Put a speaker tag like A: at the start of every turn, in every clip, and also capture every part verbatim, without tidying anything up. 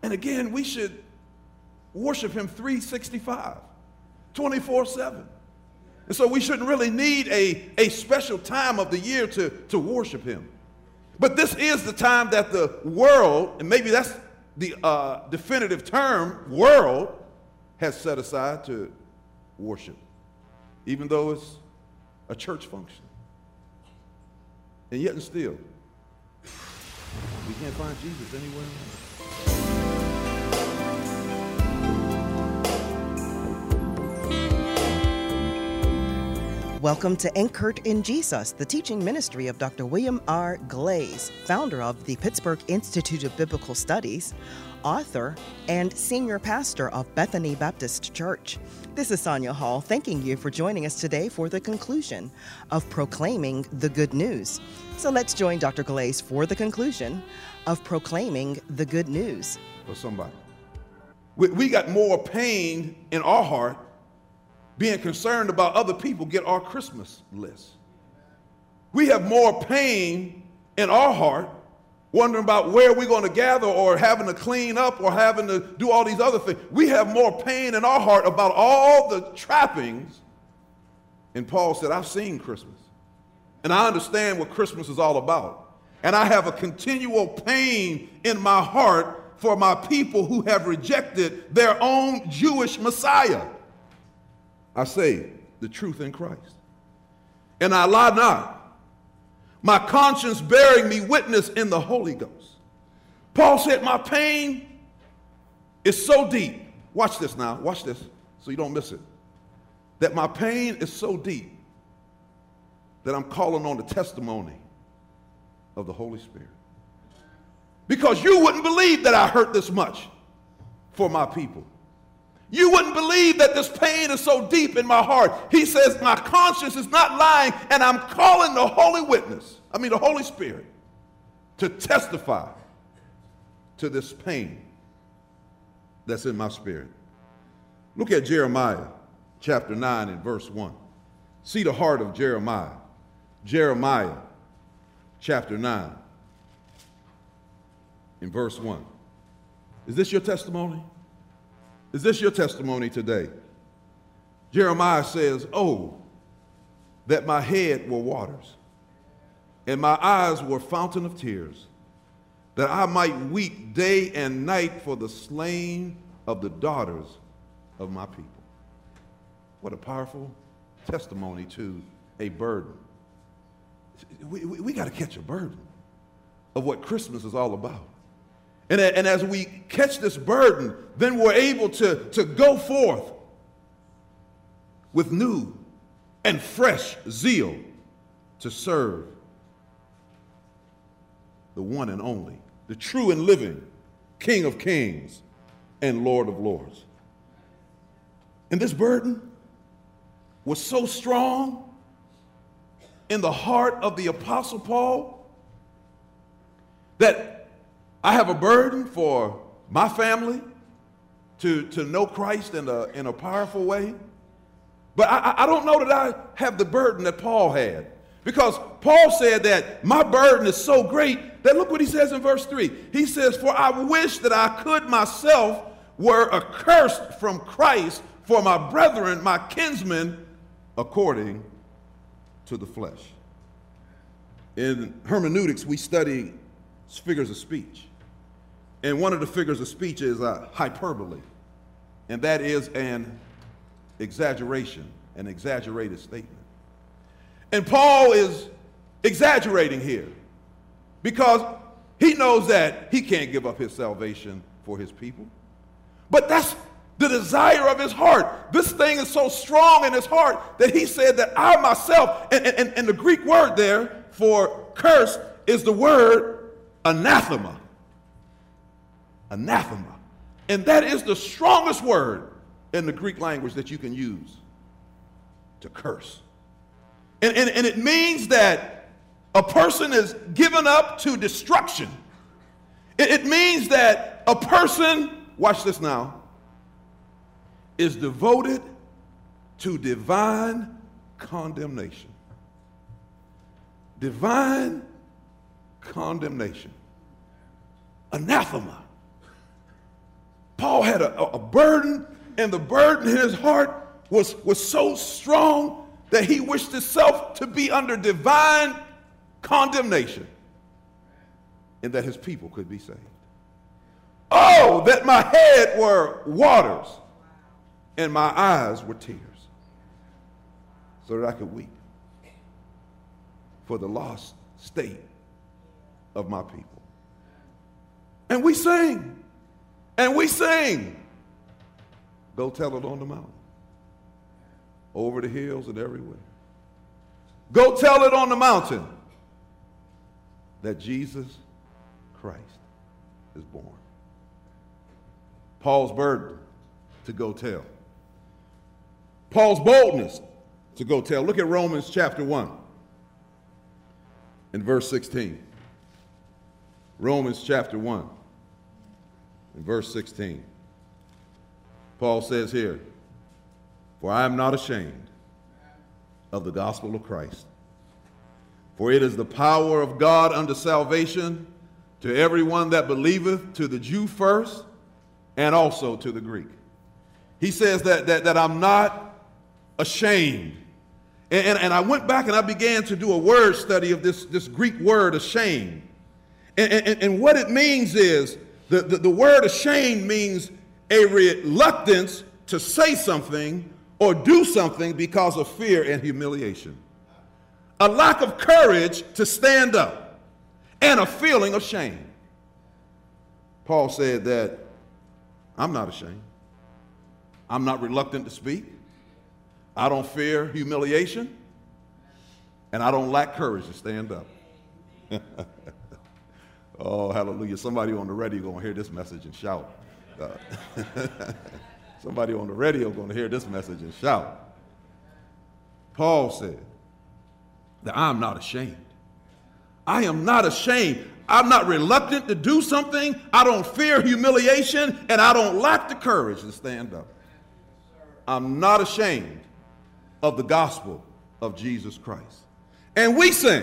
A: And again, we should worship him three sixty-five, twenty-four seven. And so we shouldn't really need a, a special time of the year to, to worship him. But this is the time that the world, and maybe that's the uh, definitive term, world, has set aside to worship, even though it's a church function. And yet and still, we can't find Jesus anywhere else.
B: Welcome to Anchored in Jesus, the teaching ministry of Doctor William R. Glaze, founder of the Pittsburgh Institute of Biblical Studies, author, and senior pastor of Bethany Baptist Church. This is Sonia Hall, thanking you for joining us today for the conclusion of Proclaiming the Good News. So let's join Doctor Glaze for the conclusion of Proclaiming the Good News.
A: For somebody. We, we got more pain in our heart being concerned about other people get our Christmas list. We have more pain in our heart wondering about where we're going to gather or having to clean up or having to do all these other things. We have more pain in our heart about all the trappings. And Paul said, I've seen Christmas. And I understand what Christmas is all about. And I have a continual pain in my heart for my people who have rejected their own Jewish Messiah. I say the truth in Christ. And I lie not. My conscience bearing me witness in the Holy Ghost. Paul said, my pain is so deep. Watch this now. Watch this so you don't miss it. That my pain is so deep that I'm calling on the testimony of the Holy Spirit. Because you wouldn't believe that I hurt this much for my people. You wouldn't believe that this pain is so deep in my heart. He says, my conscience is not lying, and I'm calling the Holy Witness, I mean the Holy Spirit, to testify to this pain that's in my spirit. Look at Jeremiah chapter nine and verse one. See the heart of Jeremiah. Jeremiah chapter nine in verse one. Is this your testimony? Is this your testimony today? Jeremiah says, oh, that my head were waters, and my eyes were fountain of tears, that I might weep day and night for the slain of the daughters of my people. What a powerful testimony to a burden. We, we, we got to catch a burden of what Christmas is all about. And, and as we catch this burden, then we're able to, to go forth with new and fresh zeal to serve the one and only, the true and living King of Kings and Lord of Lords. And this burden was so strong in the heart of the Apostle Paul that I have a burden for my family to, to know Christ in a, in a powerful way. But I, I don't know that I have the burden that Paul had. Because Paul said that my burden is so great that look what he says in verse three. He says, for I wish that I could myself were accursed from Christ for my brethren, my kinsmen, according to the flesh. In hermeneutics, we study figures of speech. And one of the figures of speech is a hyperbole. And that is an exaggeration, an exaggerated statement. And Paul is exaggerating here because he knows that he can't give up his salvation for his people. But that's the desire of his heart. This thing is so strong in his heart that he said that I myself, and, and, and the Greek word there for curse is the word anathema. Anathema. And that is the strongest word in the Greek language that you can use to curse. And, and, and it means that a person is given up to destruction. It, it means that a person, watch this now, is devoted to divine condemnation. Divine condemnation. Anathema. Paul had a, a burden, and the burden in his heart was, was so strong that he wished himself to be under divine condemnation and that his people could be saved. Oh, that my head were waters and my eyes were tears, so that I could weep for the lost state of my people. And we sing, and we sing, go tell it on the mountain, over the hills and everywhere. Go tell it on the mountain that Jesus Christ is born. Paul's burden to go tell. Paul's boldness to go tell. Look at Romans chapter one and verse sixteen. Romans chapter one and verse sixteen. Paul says here, for I am not ashamed of the gospel of Christ, for it is the power of God unto salvation to everyone that believeth, to the Jew first, and also to the Greek. He says that, that, that I'm not ashamed. And, and, and I went back and I began to do a word study of this, this Greek word ashamed. And, and, and what it means is, the, the, the word ashamed means a reluctance to say something or do something because of fear and humiliation. A lack of courage to stand up and a feeling of shame. Paul said that I'm not ashamed. I'm not reluctant to speak. I don't fear humiliation. And I don't lack courage to stand up. Oh, hallelujah. Somebody on the radio going to hear this message and shout. Uh, somebody on the radio going to hear this message and shout. Paul said that I'm not ashamed. I am not ashamed. I'm not reluctant to do something. I don't fear humiliation, and I don't lack the courage to stand up. I'm not ashamed of the gospel of Jesus Christ. And we sing,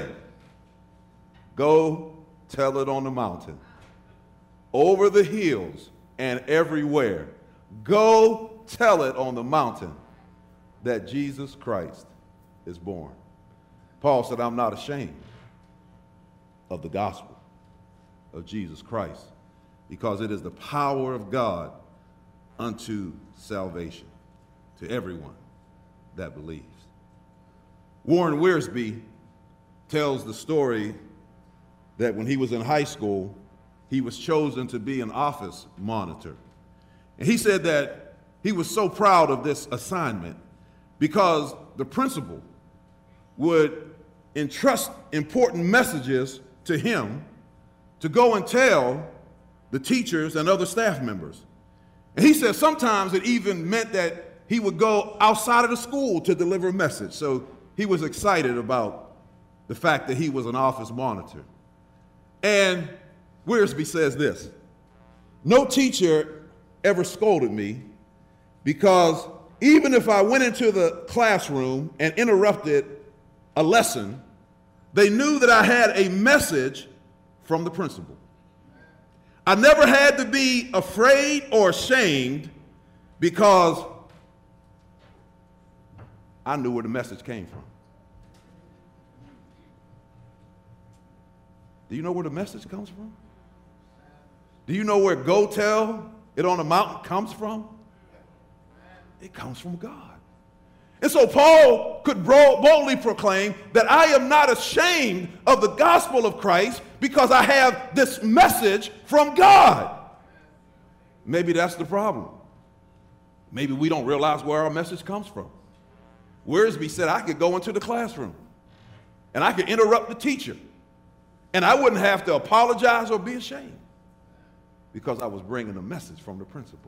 A: go tell it on the mountain, over the hills and everywhere. Go tell it on the mountain that Jesus Christ is born. Paul said, I'm not ashamed of the gospel of Jesus Christ, because it is the power of God unto salvation to everyone that believes. Warren Wiersbe tells the story that when he was in high school, he was chosen to be an office monitor. And he said that he was so proud of this assignment because the principal would entrust important messages to him to go and tell the teachers and other staff members. And he said sometimes it even meant that he would go outside of the school to deliver a message. So he was excited about the fact that he was an office monitor. And Wiersbe says this, no teacher ever scolded me because even if I went into the classroom and interrupted a lesson, they knew that I had a message from the principal. I never had to be afraid or ashamed because I knew where the message came from. Do you know where the message comes from? Do you know where go tell it on the mountain comes from? It comes from God. And so Paul could boldly proclaim that I am not ashamed of the gospel of Christ because I have this message from God. Maybe that's the problem. Maybe we don't realize where our message comes from. Wiersbe said I could go into the classroom and I could interrupt the teacher and I wouldn't have to apologize or be ashamed because I was bringing a message from the principal.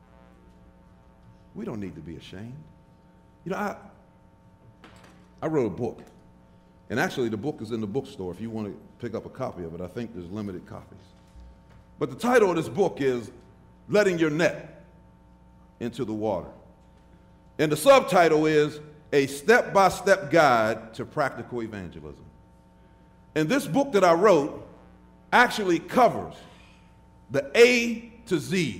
A: We don't need to be ashamed. You know, I, I wrote a book, and actually the book is in the bookstore if you want to pick up a copy of it. I think there's limited copies. But the title of this book is Letting Your Net into the Water. And the subtitle is A Step-by-Step Guide to Practical Evangelism. And this book that I wrote actually covers the A to Z's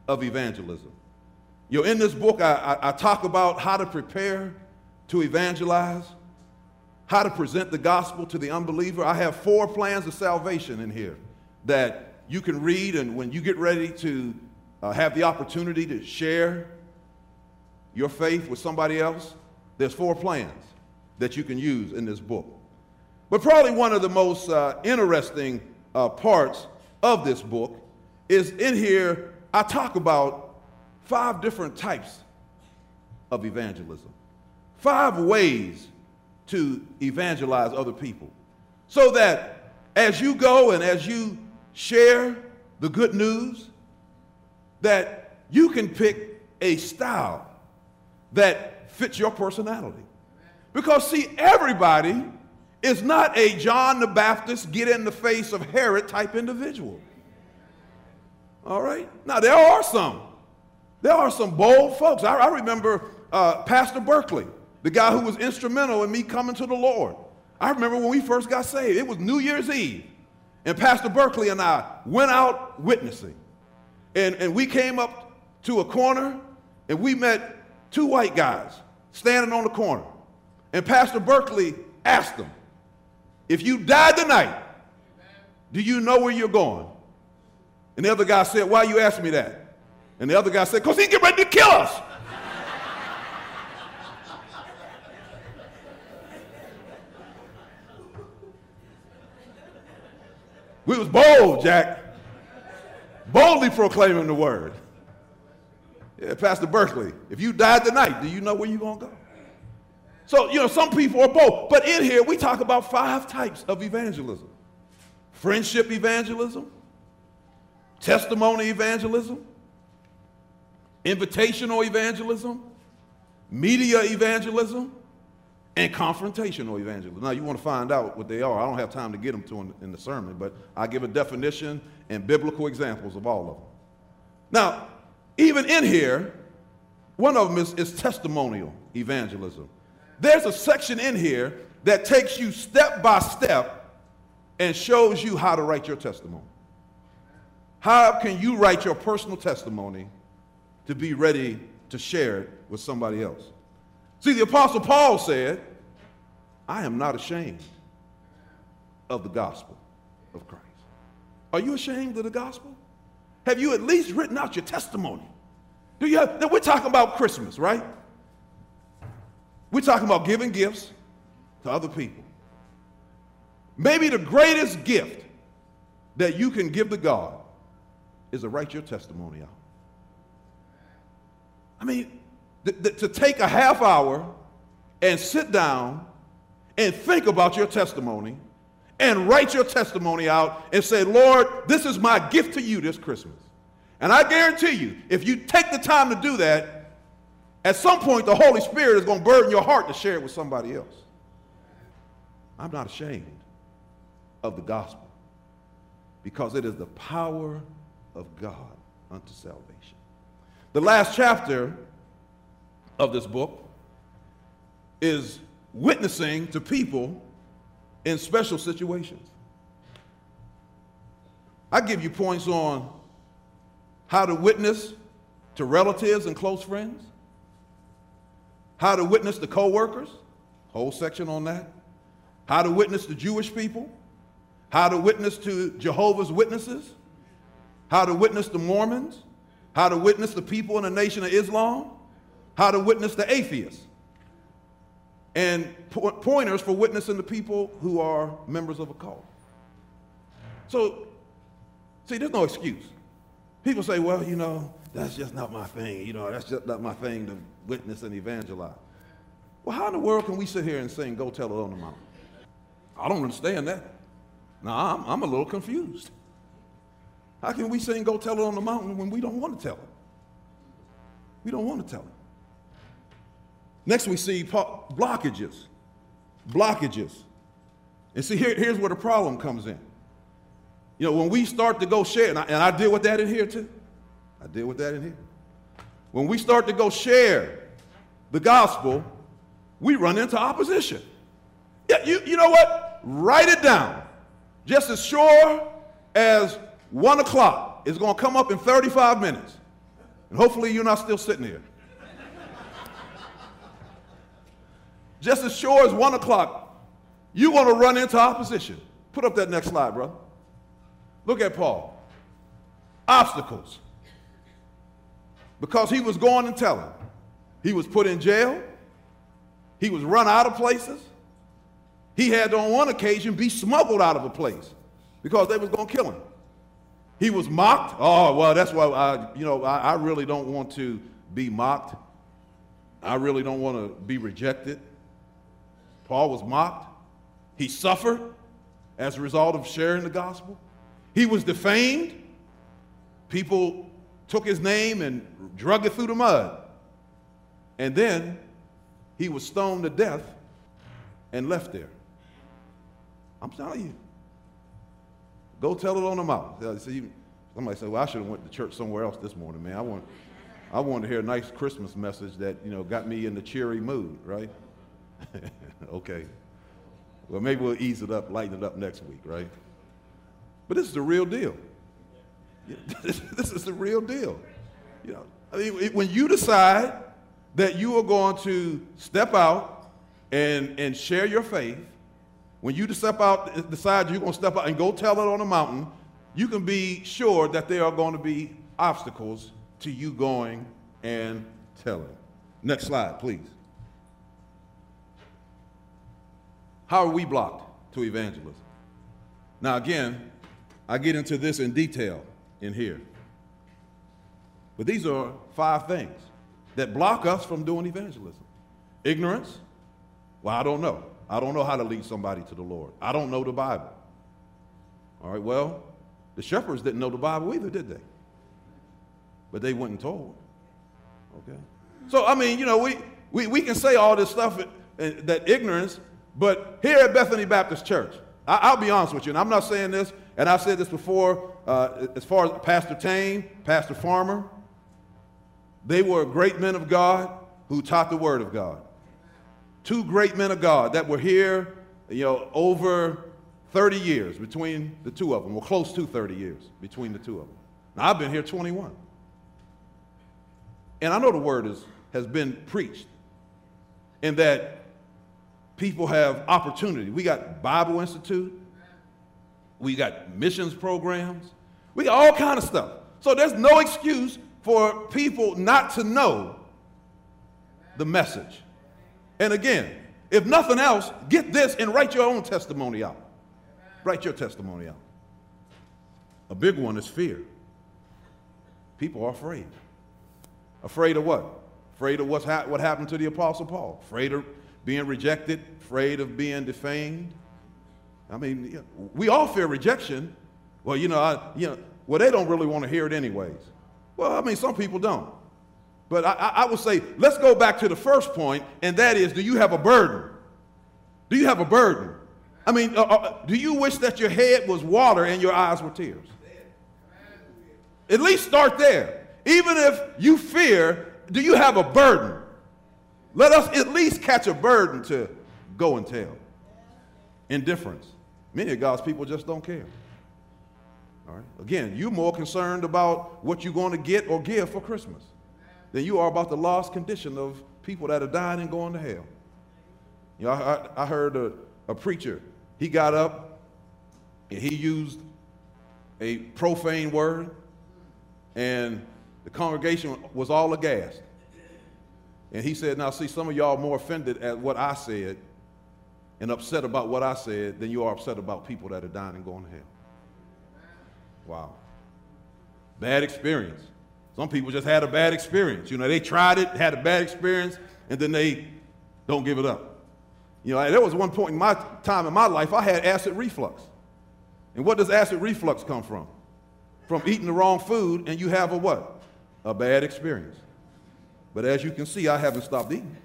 A: of evangelism. You know, in this book, I, I, I talk about how to prepare to evangelize, how to present the gospel to the unbeliever. I have four plans of salvation in here that you can read, and when you get ready to uh, have the opportunity to share your faith with somebody else, there's four plans that you can use in this book. But probably one of the most uh, interesting uh, parts of this book is in here, I talk about five different types of evangelism, five ways to evangelize other people, so that as you go and as you share the good news, that you can pick a style that fits your personality. Because see, everybody is not a John the Baptist, get in the face of Herod type individual. All right? Now, there are some. There are some bold folks. I, I remember uh, Pastor Berkeley, the guy who was instrumental in me coming to the Lord. I remember when we first got saved. It was New Year's Eve. And Pastor Berkeley and I went out witnessing. And, and we came up to a corner, and we met two white guys standing on the corner. And Pastor Berkeley asked them, if you died tonight, do you know where you're going? And the other guy said, why you asking me that? And the other guy said, because he's getting ready to kill us. We was bold, Jack. Boldly proclaiming the word. Yeah, Pastor Berkeley, if you died tonight, do you know where you're going to go? So, you know, some people are bold. But in here, we talk about five types of evangelism. Friendship evangelism, testimony evangelism, invitational evangelism, media evangelism, and confrontational evangelism. Now, you want to find out what they are. I don't have time to get them to in, in the sermon, but I give a definition and biblical examples of all of them. Now, even in here, one of them is, is testimonial evangelism. There's a section in here that takes you step by step and shows you how to write your testimony. How can you write your personal testimony to be ready to share it with somebody else? See, the Apostle Paul said, I am not ashamed of the gospel of Christ. Are you ashamed of the gospel? Have you at least written out your testimony? Do you have, we're talking about Christmas, right? We're talking about giving gifts to other people. Maybe the greatest gift that you can give to God is to write your testimony out. I mean, th- th- to take a half hour and sit down and think about your testimony and write your testimony out and say, Lord, this is my gift to you this Christmas. And I guarantee you, if you take the time to do that, at some point the Holy Spirit is going to burden your heart to share it with somebody else. I'm not ashamed of the gospel because it is the power of God unto salvation. The last chapter of this book is witnessing to people in special situations. I give you points on how to witness to relatives and close friends, how to witness to co-workers, whole section on that, how to witness to Jewish people, how to witness to Jehovah's Witnesses, how to witness to Mormons, how to witness to people in the Nation of Islam, how to witness to atheists, and po- pointers for witnessing to people who are members of a cult. So, see, there's no excuse. People say, well, you know, that's just not my thing. You know, that's just not my thing to witness and evangelize. Well, how in the world can we sit here and sing, go tell it on the mountain? I don't understand that. Now, I'm, I'm a little confused. How can we sing, go tell it on the mountain when we don't want to tell it? We don't want to tell it. Next, we see blockages. Blockages. And see, here, here's where the problem comes in. You know, when we start to go share, and I, and I deal with that in here too. I deal with that in here. When we start to go share the gospel, we run into opposition. Yeah, you, you know what? Write it down. Just as sure as one o'clock is going to come up in thirty-five minutes. And hopefully you're not still sitting here. Just as sure as one o'clock, you want to run into opposition. Put up that next slide, brother. Look at Paul. Obstacles. Because he was going and telling. He was put in jail. He was run out of places. He had to, on one occasion, be smuggled out of a place because they was going to kill him. He was mocked. Oh, well, that's why I, you know, I, I really don't want to be mocked. I really don't want to be rejected. Paul was mocked. He suffered as a result of sharing the gospel. He was defamed. People took his name and drug it through the mud. And then he was stoned to death and left there. I'm telling you. Go tell it on the mountain. See, somebody said, well, I should have went to church somewhere else this morning, man. I want, I wanted to hear a nice Christmas message that, you know, got me in the cheery mood, right? Okay. Well, maybe we'll ease it up, lighten it up next week, right? But this is the real deal. This is the real deal. You know, I mean, when you decide that you are going to step out and, and share your faith, when you step out, decide you're going to step out and go tell it on a mountain, you can be sure that there are going to be obstacles to you going and telling. Next slide, please. How are we blocked to evangelism? Now, again, I get into this in detail in here. But these are five things that block us from doing evangelism. Ignorance. Well, I don't know. I don't know how to lead somebody to the Lord. I don't know the Bible. All right, well, the shepherds didn't know the Bible either, did they? But they went and told. Okay? So, I mean, you know, we, we, we can say all this stuff, that ignorance, but here at Bethany Baptist Church, I, I'll be honest with you, and I'm not saying this, and I've said this before, uh, as far as Pastor Tane, Pastor Farmer, they were great men of God who taught the Word of God. Two great men of God that were here, you know, over thirty years between the two of them, well, close to thirty years between the two of them. Now, I've been here twenty-one. And I know the Word is, has been preached, and that people have opportunity. We got Bible Institute. We got missions programs. We got all kind of stuff. So there's no excuse for people not to know the message. And again, if nothing else, get this and write your own testimony out. Write your testimony out. A big one is fear. People are afraid. Afraid of what? Afraid of what's ha- what happened to the Apostle Paul. Afraid of being rejected. Afraid of being defamed. I mean, you know, we all fear rejection. Well, you know, I, you know, well, they don't really want to hear it anyways. Well, I mean, some people don't. But I, I would say, let's go back to the first point, and that is, do you have a burden? Do you have a burden? I mean, uh, uh, do you wish that your head was water and your eyes were tears? At least start there. Even if you fear, do you have a burden? Let us at least catch a burden to go and tell. Indifference. Many of God's people just don't care. All right. Again, you're more concerned about what you're going to get or give for Christmas than you are about the lost condition of people that are dying and going to hell. You know, I, I heard a, a preacher. He got up and he used a profane word, and the congregation was all aghast. And he said, now see, some of y'all are more offended at what I said and upset about what I said than you are upset about people that are dying and going to hell. Wow. Bad experience. Some people just had a bad experience. You know, they tried it, had a bad experience, and then they don't give it up. You know, there was one point in my time in my life, I had acid reflux. And what does acid reflux come from? From eating the wrong food, and you have a what? A bad experience. But as you can see, I haven't stopped eating.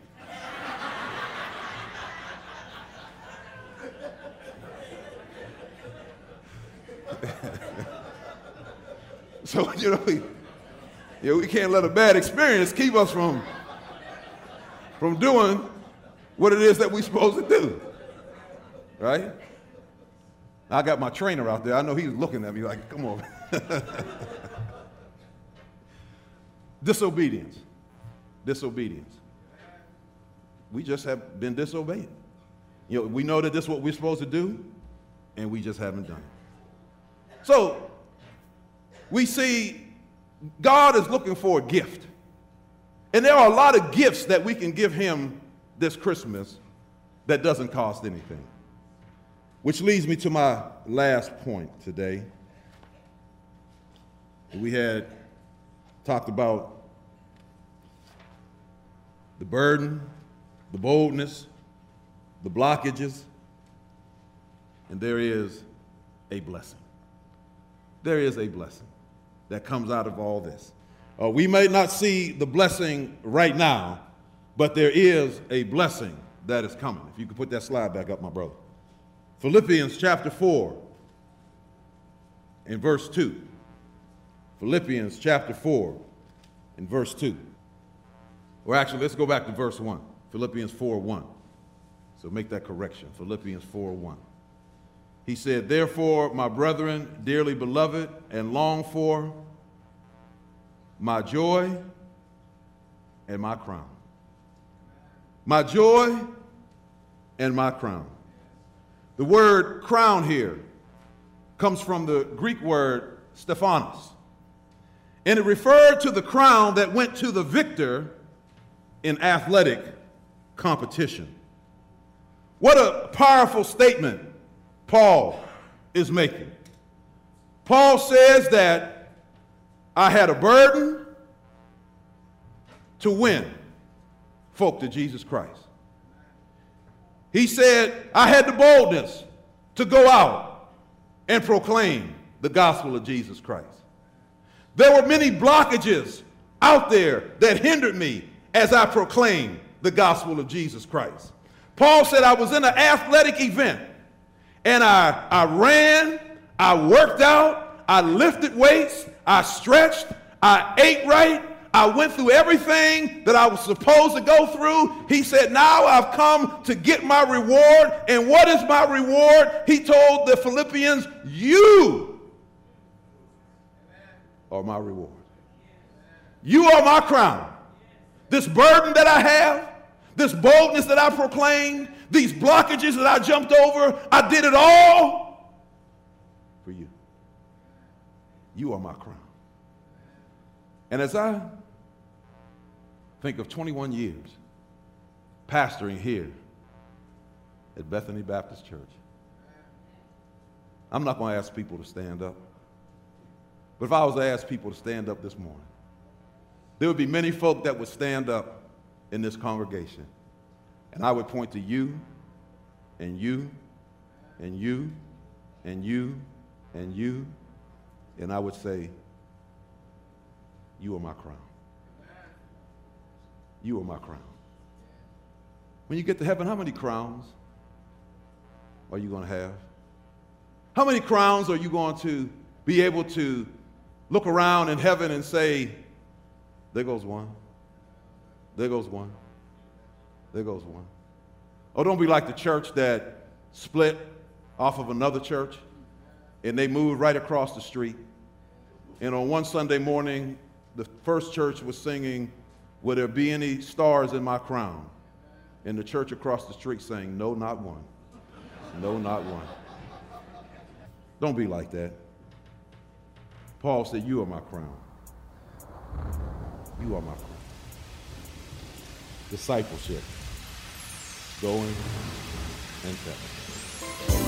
A: So, you know, we, you know, we can't let a bad experience keep us from, from doing what it is that we're supposed to do, right? I got my trainer out there. I know he's looking at me like, come on. Disobedience. Disobedience. We just have been disobeying. You know, we know that this is what we're supposed to do, and we just haven't done it. So, we see God is looking for a gift. And there are a lot of gifts that we can give him this Christmas that doesn't cost anything. Which leads me to my last point today. We had talked about the burden, the boldness, the blockages, and there is a blessing. There is a blessing that comes out of all this. Uh, we may not see the blessing right now, but there is a blessing that is coming. If you could put that slide back up, my brother. Philippians chapter four and verse two. Philippians chapter four and verse two. Or actually, let's go back to verse one. Philippians four one. So make that correction. Philippians four one. He said, therefore, my brethren, dearly beloved and longed for, my joy and my crown. My joy and my crown. The word crown here comes from the Greek word Stephanos. And it referred to the crown that went to the victor in athletic competition. What a powerful statement Paul is making. Paul says that I had a burden to win folk to Jesus Christ. He said, I had the boldness to go out and proclaim the gospel of Jesus Christ. There were many blockages out there that hindered me as I proclaimed the gospel of Jesus Christ. Paul said I was in an athletic event, and I, I ran, I worked out, I lifted weights, I stretched, I ate right, I went through everything that I was supposed to go through. He said, now I've come to get my reward. And what is my reward? He told the Philippians, you are my reward. You are my crown. This burden that I have, this boldness that I proclaimed, these blockages that I jumped over, I did it all for you. You are my crown. And as I think of twenty-one years pastoring here at Bethany Baptist Church, I'm not going to ask people to stand up. But if I was to ask people to stand up this morning, there would be many folk that would stand up in this congregation. And I would point to you, and you, and you, and you, and you, and I would say, you are my crown. You are my crown. When you get to heaven, how many crowns are you going to have? How many crowns are you going to be able to look around in heaven and say, there goes one, there goes one, there goes one. Oh, don't be like the church that split off of another church and they moved right across the street. And on one Sunday morning, the first church was singing, will there be any stars in my crown? And the church across the street saying, no, not one. No, not one. Don't be like that. Paul said, you are my crown. You are my crown. Discipleship. Going and telling.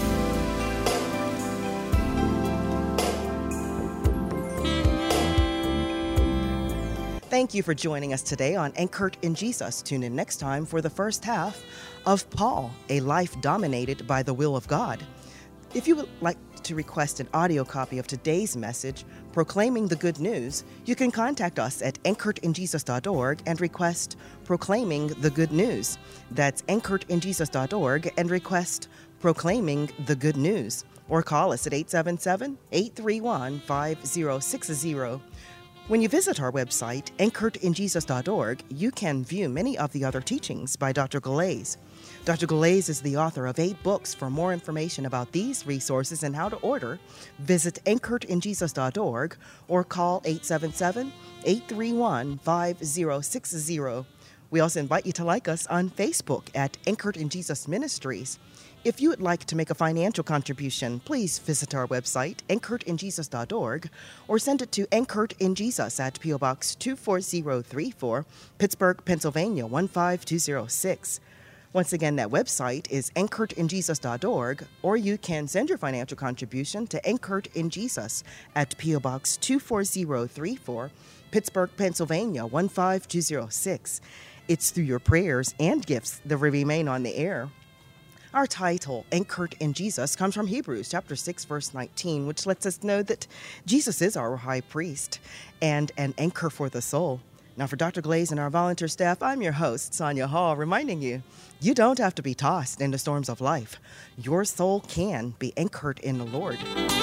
B: Thank you for joining us today on Anchored in Jesus. Tune in next time for the first half of Paul, A Life Dominated by the Will of God. If you would like to request an audio copy of today's message, Proclaiming the Good News, you can contact us at anchored in jesus dot org and request Proclaiming the Good News. That's anchored in jesus dot org and request Proclaiming the Good News. Or call us at eight seven seven, eight three one, five zero six zero. When you visit our website, anchored in jesus dot org, you can view many of the other teachings by Doctor Glaze. Doctor Glaze is the author of eight books. For more information about these resources and how to order, visit anchored in jesus dot org or call eight seven seven, eight three one, five zero six zero. We also invite you to like us on Facebook at Anchored in Jesus Ministries. If you would like to make a financial contribution, please visit our website, anchored in jesus dot org, or send it to Anchored in Jesus at P O. Box two four zero three four, Pittsburgh, Pennsylvania one five two zero six. Once again, that website is anchored in jesus dot org, or you can send your financial contribution to Anchored in Jesus at P O. Box two four zero three four, Pittsburgh, Pennsylvania one five two zero six. It's through your prayers and gifts that we remain on the air. Our title, Anchored in Jesus, comes from Hebrews chapter six, verse nineteen, which lets us know that Jesus is our high priest and an anchor for the soul. Now, for Doctor Glaze and our volunteer staff, I'm your host, Sonia Hall, reminding you, you don't have to be tossed in the storms of life. Your soul can be anchored in the Lord.